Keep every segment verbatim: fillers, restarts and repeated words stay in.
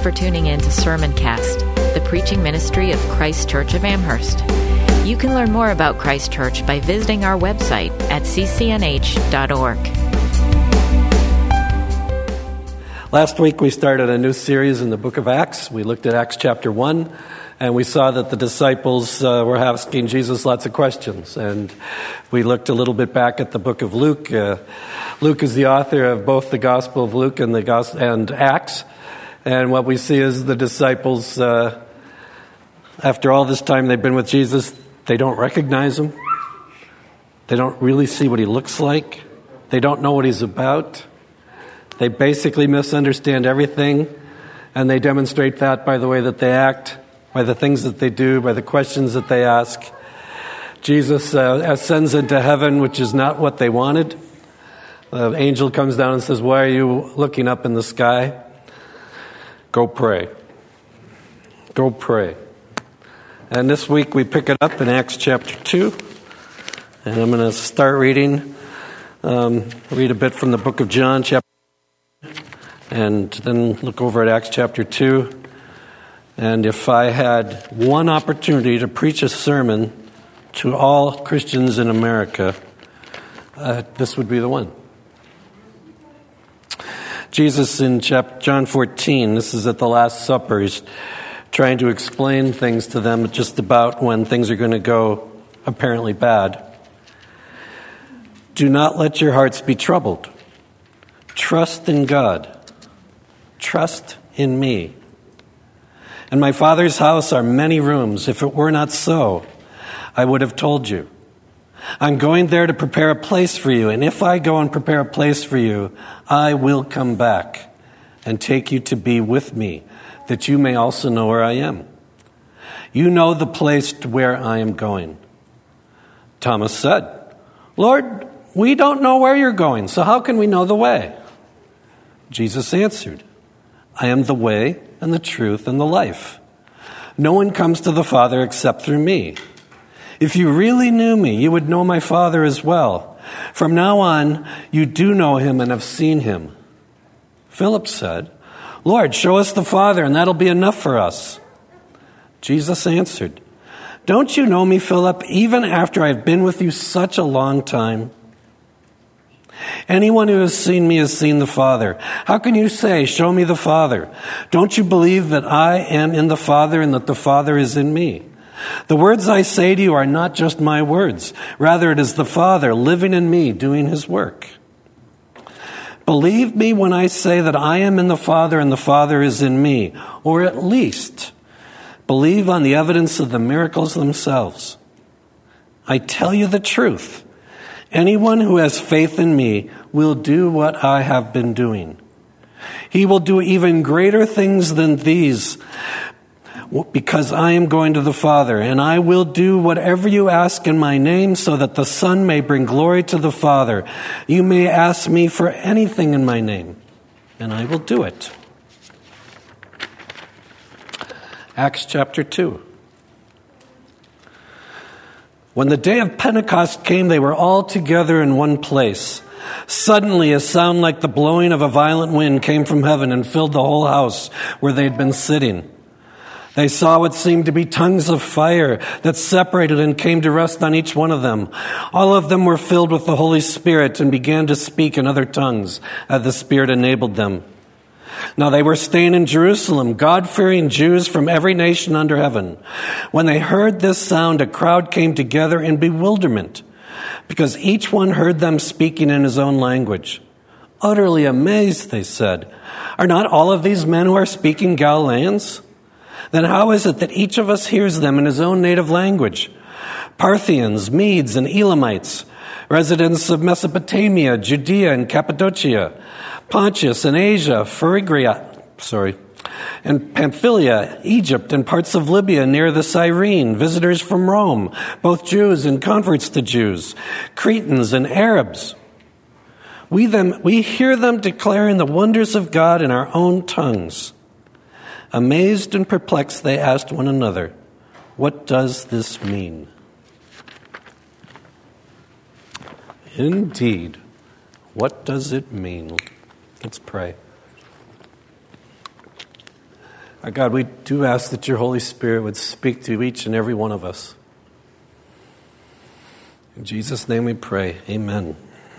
for tuning in to Sermoncast, the preaching ministry of Christ Church of Amherst. You can learn more about Christ Church by visiting our website at c c n h dot org. Last week we started a new series in the book of Acts. We looked at Acts chapter one, and we saw that the disciples uh, were asking Jesus lots of questions. And we looked a little bit back at the book of Luke. Uh, Luke is the author of both the Gospel of Luke and the Gos- and Acts. And what we see is the disciples, uh, after all this time they've been with Jesus, they don't recognize him. They don't really see what he looks like. They don't know what he's about. They basically misunderstand everything, and they demonstrate that by the way that they act, by the things that they do, by the questions that they ask. Jesus uh, ascends into heaven, which is not what they wanted. The angel comes down and says, "Why are you looking up in the sky? Go pray. Go pray." And this week we pick it up in Acts chapter two. And I'm going to start reading, um, read a bit from the book of John, chapter and then look over at Acts chapter two. And if I had one opportunity to preach a sermon to all Christians in America, uh, this would be the one. Jesus in chapter John fourteen, this is at the Last Supper, he's trying to explain things to them just about when things are going to go apparently bad. "Do not let your hearts be troubled. Trust in God. Trust in me. In my Father's house are many rooms. If it were not so, I would have told you. I'm going there to prepare a place for you, and if I go and prepare a place for you, I will come back and take you to be with me, that you may also know where I am. You know the place to where I am going." Thomas said, "Lord, we don't know where you're going, so how can we know the way?" Jesus answered, "I am the way and the truth and the life. No one comes to the Father except through me. If you really knew me, you would know my Father as well. From now on, you do know him and have seen him." Philip said, "Lord, show us the Father, and that'll be enough for us." Jesus answered, "Don't you know me, Philip, even after I've been with you such a long time? Anyone who has seen me has seen the Father. How can you say, 'Show me the Father'? Don't you believe that I am in the Father and that the Father is in me? The words I say to you are not just my words. Rather, it is the Father living in me, doing his work. Believe me when I say that I am in the Father and the Father is in me, or at least believe on the evidence of the miracles themselves. I tell you the truth. Anyone who has faith in me will do what I have been doing. He will do even greater things than these, because I am going to the Father, and I will do whatever you ask in my name so that the Son may bring glory to the Father. You may ask me for anything in my name, and I will do it." Acts chapter two. When the day of Pentecost came, they were all together in one place. Suddenly, a sound like the blowing of a violent wind came from heaven and filled the whole house where they had been sitting. They saw what seemed to be tongues of fire that separated and came to rest on each one of them. All of them were filled with the Holy Spirit and began to speak in other tongues as the Spirit enabled them. Now they were staying in Jerusalem, God-fearing Jews from every nation under heaven. When they heard this sound, a crowd came together in bewilderment, because each one heard them speaking in his own language. Utterly amazed, they said, "Are not all of these men who are speaking Galileans? Then how is it that each of us hears them in his own native language? Parthians, Medes, and Elamites, residents of Mesopotamia, Judea, and Cappadocia, Pontus and Asia, Phrygia, sorry, and Pamphylia, Egypt, and parts of Libya near the Cyrene, visitors from Rome, both Jews and converts to Jews, Cretans and Arabs. We them we hear them declaring the wonders of God in our own tongues." Amazed and perplexed, they asked one another, "What does this mean?" Indeed, what does it mean? Let's pray. Our God, we do ask that your Holy Spirit would speak to each and every one of us. In Jesus' name we pray. Amen.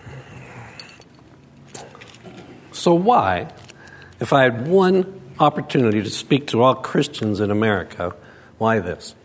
So why, if I had one opportunity to speak to all Christians in America, why this?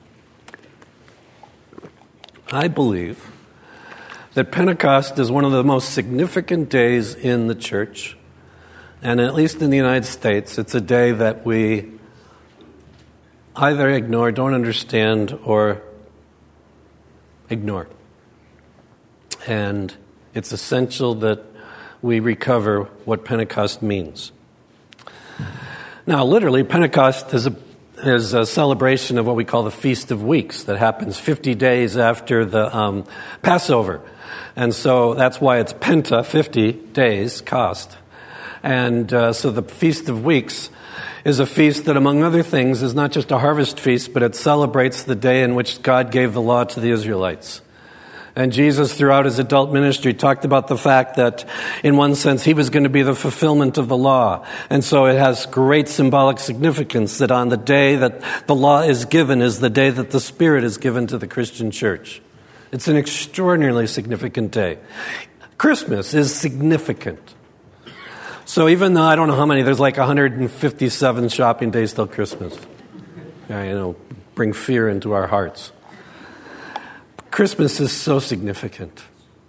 I believe that Pentecost is one of the most significant days in the church, and at least in the United States, it's a day that we either ignore, don't understand, or ignore. And it's essential that we recover what Pentecost means. Now, literally, Pentecost is a, is a celebration of what we call the Feast of Weeks that happens fifty days after the um, Passover. And so that's why it's Penta, fifty days, cost. And uh, so the Feast of Weeks is a feast that, among other things, is not just a harvest feast, but it celebrates the day in which God gave the law to the Israelites. And Jesus, throughout his adult ministry, talked about the fact that, in one sense, he was going to be the fulfillment of the law. And so it has great symbolic significance that on the day that the law is given is the day that the Spirit is given to the Christian church. It's an extraordinarily significant day. Christmas is significant. So even though I don't know how many, there's like one hundred fifty-seven shopping days till Christmas. Yeah, you know, bring fear into our hearts. Christmas is so significant.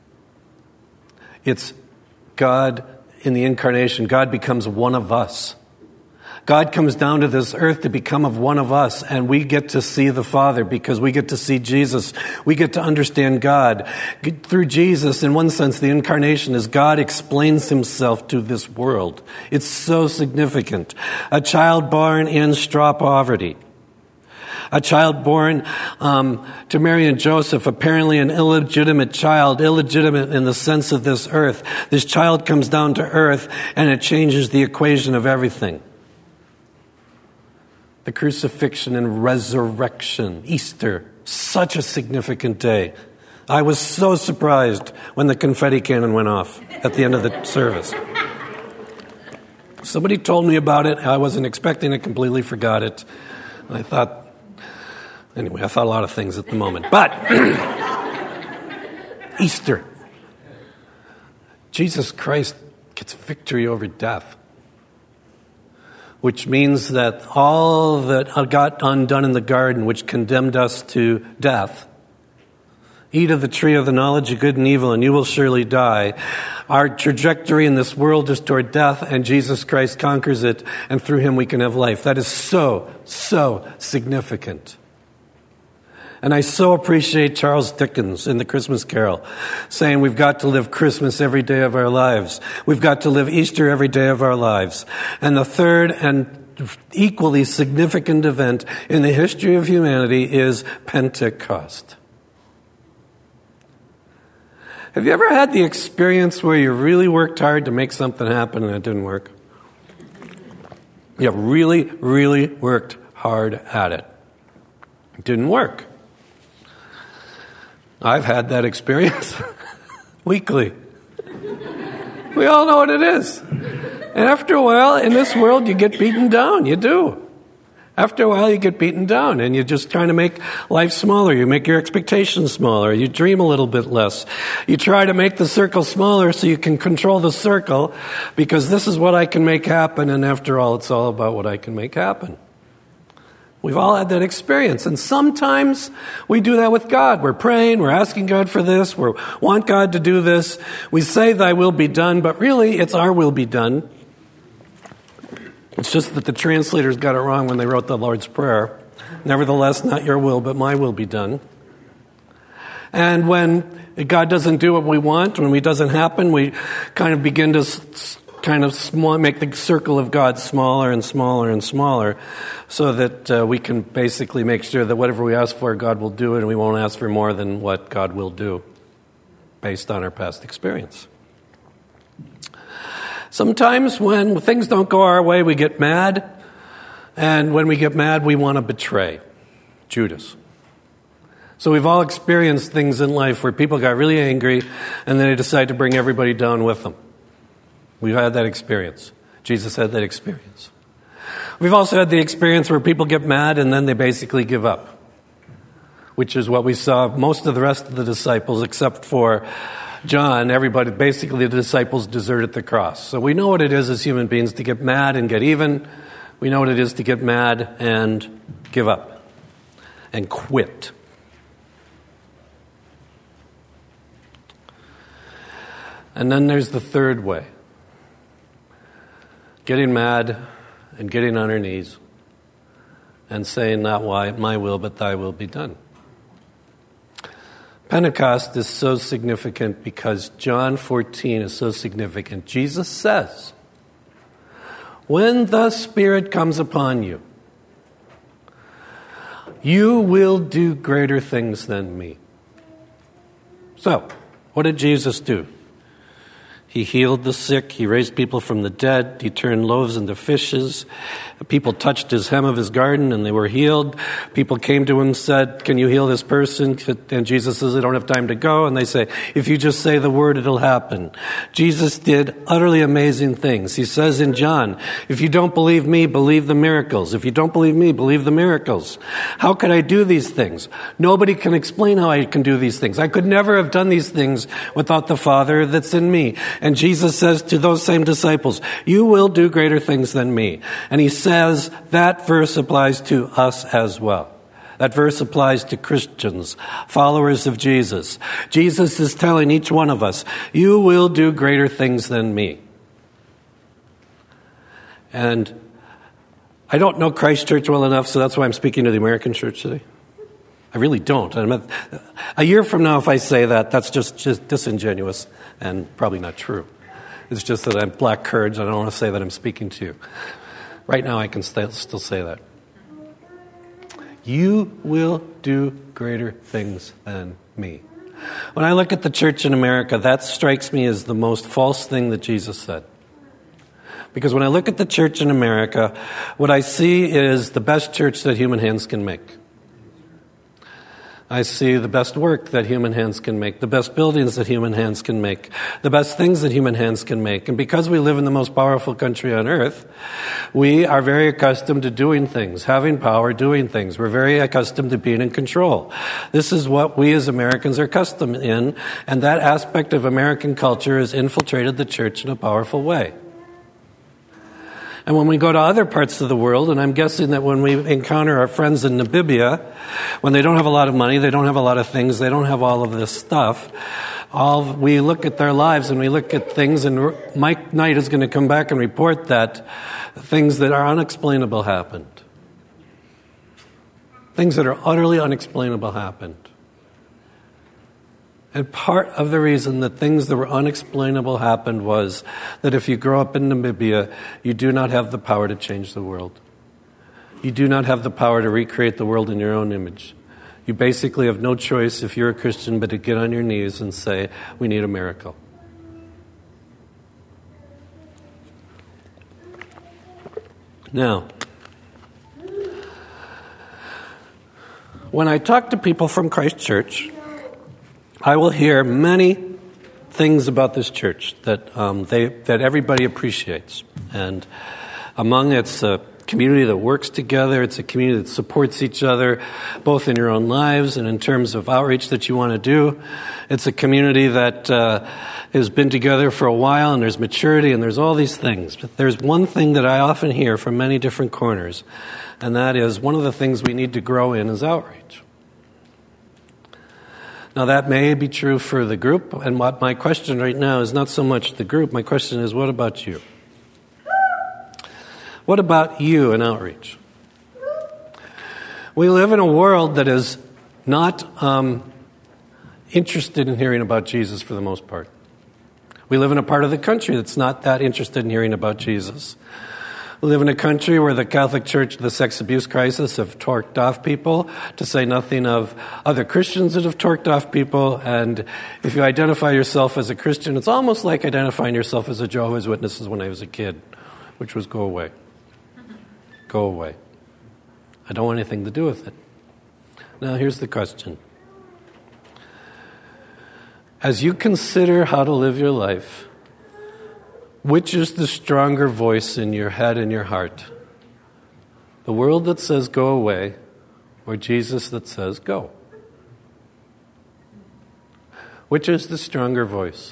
It's God in the incarnation. God becomes one of us. God comes down to this earth to become of one of us, and we get to see the Father because we get to see Jesus. We get to understand God. Through Jesus, in one sense, the incarnation is God explains himself to this world. It's so significant. A child born in straw poverty. A child born um, to Mary and Joseph, apparently an illegitimate child, illegitimate in the sense of this earth. This child comes down to earth, and it changes the equation of everything. The crucifixion and resurrection, Easter, such a significant day. I was so surprised when the confetti cannon went off at the end of the service. Somebody told me about it. I wasn't expecting it, completely forgot it. I thought, anyway, I thought a lot of things at the moment. But, Easter. Jesus Christ gets victory over death, which means that all that got undone in the garden, which condemned us to death, eat of the tree of the knowledge of good and evil, and you will surely die. Our trajectory in this world is toward death, and Jesus Christ conquers it, and through him we can have life. That is so, so significant. And I so appreciate Charles Dickens in The Christmas Carol saying we've got to live Christmas every day of our lives. We've got to live Easter every day of our lives. And the third and equally significant event in the history of humanity is Pentecost. Have you ever had the experience where you really worked hard to make something happen and it didn't work? You really, really worked hard at it. It didn't work. I've had that experience weekly. We all know what it is. And after a while, in this world, you get beaten down. You do. After a while, you get beaten down, and you're just trying to make life smaller. You make your expectations smaller. You dream a little bit less. You try to make the circle smaller so you can control the circle, because this is what I can make happen, and after all, it's all about what I can make happen. We've all had that experience, and sometimes we do that with God. We're praying, we're asking God for this, we want God to do this. We say, thy will be done, but really it's our will be done. It's just that the translators got it wrong when they wrote the Lord's Prayer. Nevertheless, not your will, but my will be done. And when God doesn't do what we want, when it doesn't happen, we kind of begin to kind of small, make the circle of God smaller and smaller and smaller so that uh, we can basically make sure that whatever we ask for, God will do it, and we won't ask for more than what God will do based on our past experience. Sometimes when things don't go our way, we get mad, and when we get mad, we want to betray. Judas. So we've all experienced things in life where people got really angry, and then they decide to bring everybody down with them. We've had that experience. Jesus had that experience. We've also had the experience where people get mad and then they basically give up, which is what we saw most of the rest of the disciples, except for John. Everybody, basically the disciples deserted the cross. So we know what it is as human beings to get mad and get even. We know what it is to get mad and give up and quit. And then there's the third way. Getting mad and getting on our knees and saying, not why my will, but thy will be done. Pentecost is so significant because John fourteen is so significant. Jesus says, when the Spirit comes upon you, you will do greater things than me. So, what did Jesus do? He healed the sick. He raised people from the dead. He turned loaves into fishes. People touched his hem of his garden and they were healed. People came to him and said, can you heal this person? And Jesus says, I don't have time to go. And they say, if you just say the word, it'll happen. Jesus did utterly amazing things. He says in John, if you don't believe me, believe the miracles. If you don't believe me, believe the miracles. How could I do these things? Nobody can explain how I can do these things. I could never have done these things without the Father that's in me. And Jesus says to those same disciples, you will do greater things than me. And he says that verse applies to us as well. That verse applies to Christians, followers of Jesus. Jesus is telling each one of us, you will do greater things than me. And I don't know Christ Church well enough, so that's why I'm speaking to the American church today. I really don't. I mean, a year from now, if I say that, that's just, just disingenuous and probably not true. It's just that I'm black courage. I don't want to say that I'm speaking to you. Right now, I can st- still say that. You will do greater things than me. When I look at the church in America, that strikes me as the most false thing that Jesus said. Because when I look at the church in America, what I see is the best church that human hands can make. I see the best work that human hands can make, the best buildings that human hands can make, the best things that human hands can make. And because we live in the most powerful country on earth, we are very accustomed to doing things, having power, doing things. We're very accustomed to being in control. This is what we as Americans are accustomed in, and that aspect of American culture has infiltrated the church in a powerful way. And when we go to other parts of the world, and I'm guessing that when we encounter our friends in Namibia, when they don't have a lot of money, they don't have a lot of things, they don't have all of this stuff, all we look at their lives and we look at things, and Mike Knight is going to come back and report that things that are unexplainable happened. Things that are utterly unexplainable happened. And part of the reason that things that were unexplainable happened was that if you grow up in Namibia, you do not have the power to change the world. You do not have the power to recreate the world in your own image. You basically have no choice, if you're a Christian, but to get on your knees and say, we need a miracle. Now, when I talk to people from Christ Church, I will hear many things about this church that um, they that everybody appreciates. And among it's a community that works together. It's a community that supports each other, both in your own lives and in terms of outreach that you want to do. It's a community that uh, has been together for a while, and there's maturity, and there's all these things. But there's one thing that I often hear from many different corners, and that is one of the things we need to grow in is outreach. Now, that may be true for the group, and what my question right now is not so much the group. My question is, what about you? What about you in outreach? We live in a world that is not um, interested in hearing about Jesus for the most part. We live in a part of the country that's not that interested in hearing about Jesus. We live in a country where the Catholic Church, the sex abuse crisis, have torqued off people, to say nothing of other Christians that have torqued off people. And if you identify yourself as a Christian, it's almost like identifying yourself as a Jehovah's Witness when I was a kid, which was go away. Go away. I don't want anything to do with it. Now, here's the question. As you consider how to live your life, which is the stronger voice in your head and your heart? The world that says go away, or Jesus that says go? Which is the stronger voice?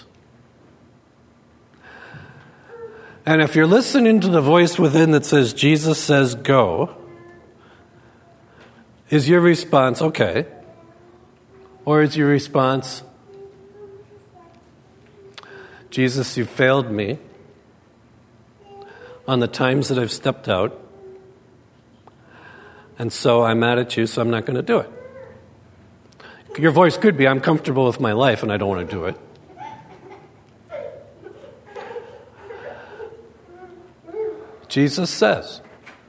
And if you're listening to the voice within that says Jesus says go, is your response okay? Or is your response, Jesus, you failed me on the times that I've stepped out, and so I'm mad at you, so I'm not going to do it. Your voice could be, I'm comfortable with my life and I don't want to do it. Jesus says,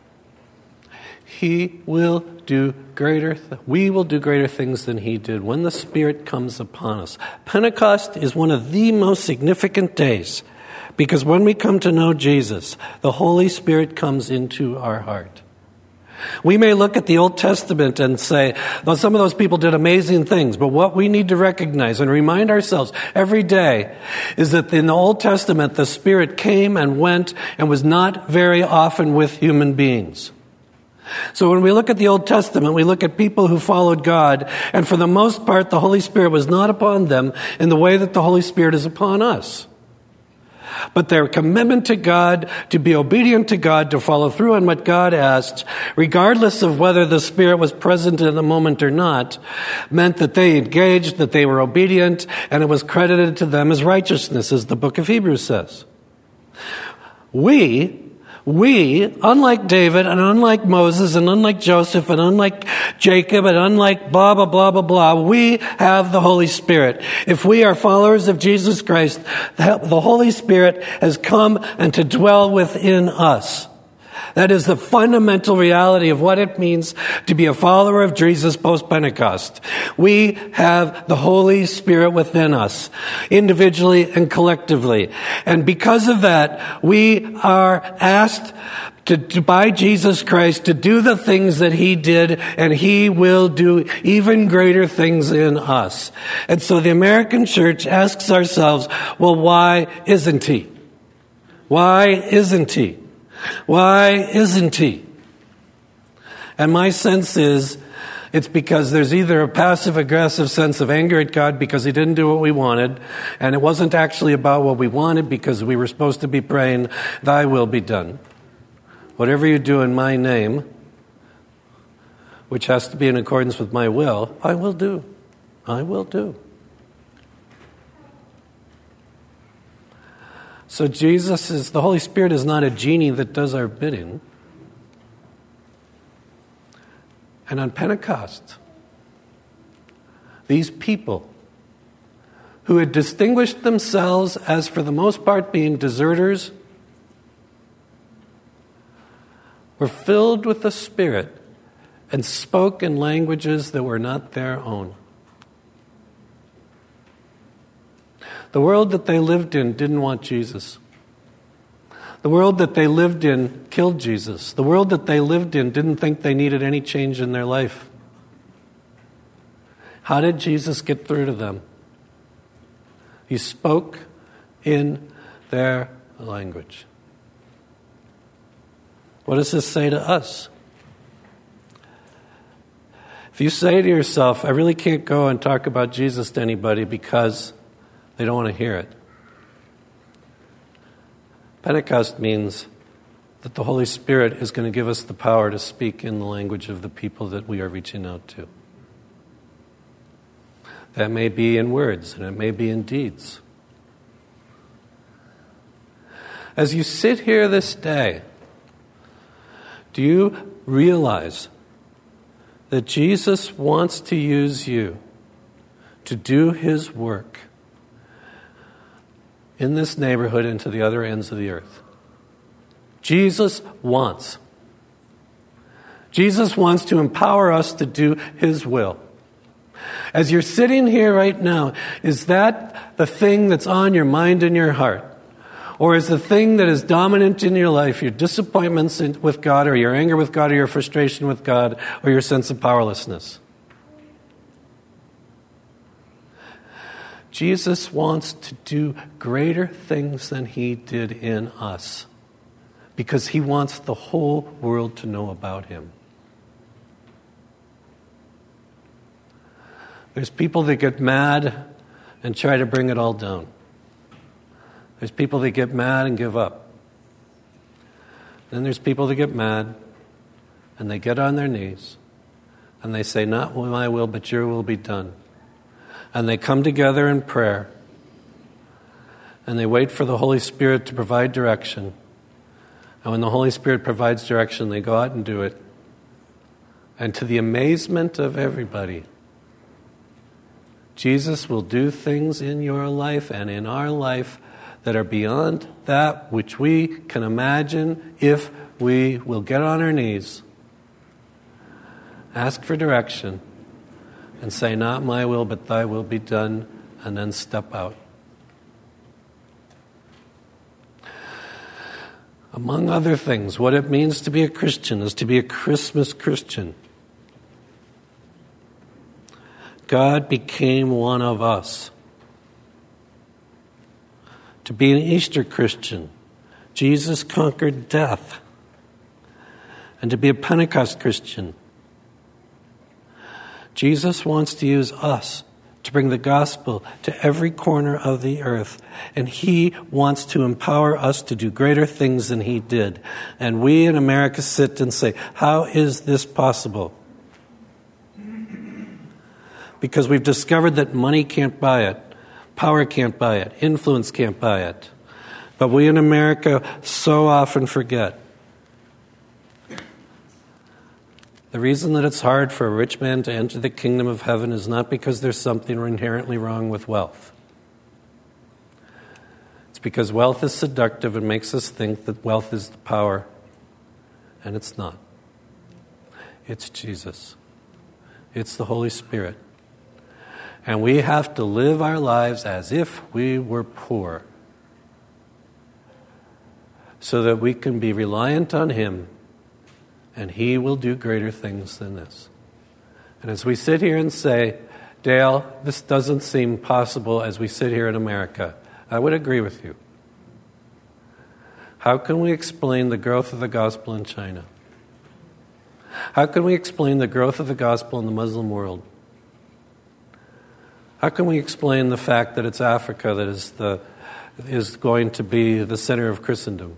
He will do greater, th- we will do greater things than He did when the Spirit comes upon us. Pentecost is one of the most significant days because when we come to know Jesus, the Holy Spirit comes into our heart. We may look at the Old Testament and say, well, some of those people did amazing things, but what we need to recognize and remind ourselves every day is that in the Old Testament, the Spirit came and went and was not very often with human beings. So when we look at the Old Testament, we look at people who followed God, and for the most part, the Holy Spirit was not upon them in the way that the Holy Spirit is upon us. But their commitment to God, to be obedient to God, to follow through on what God asked, regardless of whether the Spirit was present in the moment or not, meant that they engaged, that they were obedient, and it was credited to them as righteousness, as the book of Hebrews says. We, we, unlike David and unlike Moses and unlike Joseph and unlike Jacob and unlike blah, blah, blah, blah, blah, we have the Holy Spirit. If we are followers of Jesus Christ, the Holy Spirit has come and to dwell within us. That is the fundamental reality of what it means to be a follower of Jesus post-Pentecost. We have the Holy Spirit within us, individually and collectively. And because of that, we are asked to, to by Jesus Christ to do the things that He did, and He will do even greater things in us. And so the American church asks ourselves, well, why isn't He? Why isn't He? Why isn't He? And my sense is it's because there's either a passive-aggressive sense of anger at God because He didn't do what we wanted, and it wasn't actually about what we wanted because we were supposed to be praying, Thy will be done. Whatever you do in my name, which has to be in accordance with my will, I will do. I will do. So Jesus is, the Holy Spirit is not a genie that does our bidding. And on Pentecost, these people who had distinguished themselves as for the most part being deserters were filled with the Spirit and spoke in languages that were not their own. The world that they lived in didn't want Jesus. The world that they lived in killed Jesus. The world that they lived in didn't think they needed any change in their life. How did Jesus get through to them? He spoke in their language. What does this say to us? If you say to yourself, I really can't go and talk about Jesus to anybody because they don't want to hear it. Pentecost means that the Holy Spirit is going to give us the power to speak in the language of the people that we are reaching out to. That may be in words, and it may be in deeds. As you sit here this day, do you realize that Jesus wants to use you to do His work in this neighborhood and to the other ends of the earth? Jesus wants. Jesus wants to empower us to do His will. As you're sitting here right now, is that the thing that's on your mind and your heart? Or is the thing that is dominant in your life your disappointments in, with God, or your anger with God, or your frustration with God, or your sense of powerlessness? Jesus wants to do greater things than He did in us, because he wants the whole world to know about him. There's people that get mad and try to bring it all down. There's people that get mad and give up. Then there's people that get mad and they get on their knees and they say, not my will, but your will be done. And they come together in prayer and they wait for the Holy Spirit to provide direction. And when the Holy Spirit provides direction, they go out and do it. And to the amazement of everybody, Jesus will do things in your life and in our life that are beyond that which we can imagine if we will get on our knees, ask for direction, and say, not my will, but thy will be done, and then step out. Among other things, what it means to be a Christian is to be a Christmas Christian. God became one of us. To be an Easter Christian, Jesus conquered death. And to be a Pentecost Christian, Jesus wants to use us to bring the gospel to every corner of the earth. And he wants to empower us to do greater things than he did. And we in America sit and say, how is this possible? Because we've discovered that money can't buy it, power can't buy it, influence can't buy it. But we in America so often forget. The reason that it's hard for a rich man to enter the kingdom of heaven is not because there's something inherently wrong with wealth. It's because wealth is seductive and makes us think that wealth is the power, and it's not. It's Jesus. It's the Holy Spirit. And we have to live our lives as if we were poor so that we can be reliant on him, and he will do greater things than this. And as we sit here and say, Dale, this doesn't seem possible as we sit here in America, I would agree with you. How can we explain the growth of the gospel in China? How can we explain the growth of the gospel in the Muslim world? How can we explain the fact that it's Africa that is the is going to be the center of Christendom?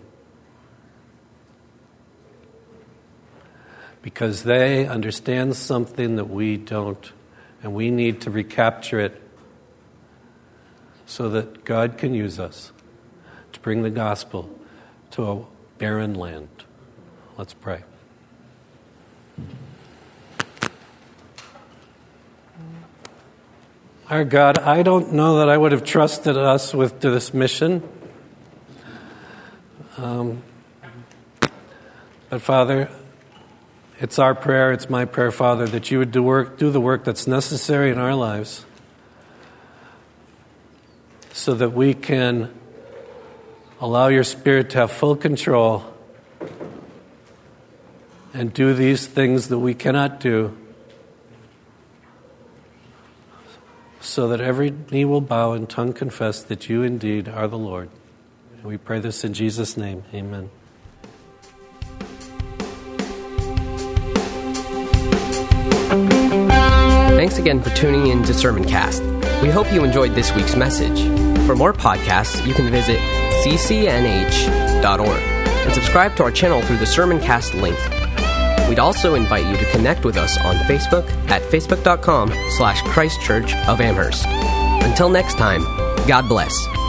Because they understand something that we don't, and we need to recapture it so that God can use us to bring the gospel to a barren land. Let's pray. Our God, I don't know that I would have trusted us with this mission. Um, but Father, it's our prayer, it's my prayer, Father, that you would do work, do the work that's necessary in our lives so that we can allow your Spirit to have full control and do these things that we cannot do, so that every knee will bow and tongue confess that you indeed are the Lord. And we pray this in Jesus' name. Amen. Thanks again for tuning in to Sermoncast. We hope you enjoyed this week's message. For more podcasts, you can visit c c n h dot org and subscribe to our channel through the Sermoncast link. We'd also invite you to connect with us on Facebook at facebook.com slash Christ Church of Amherst. Until next time, God bless.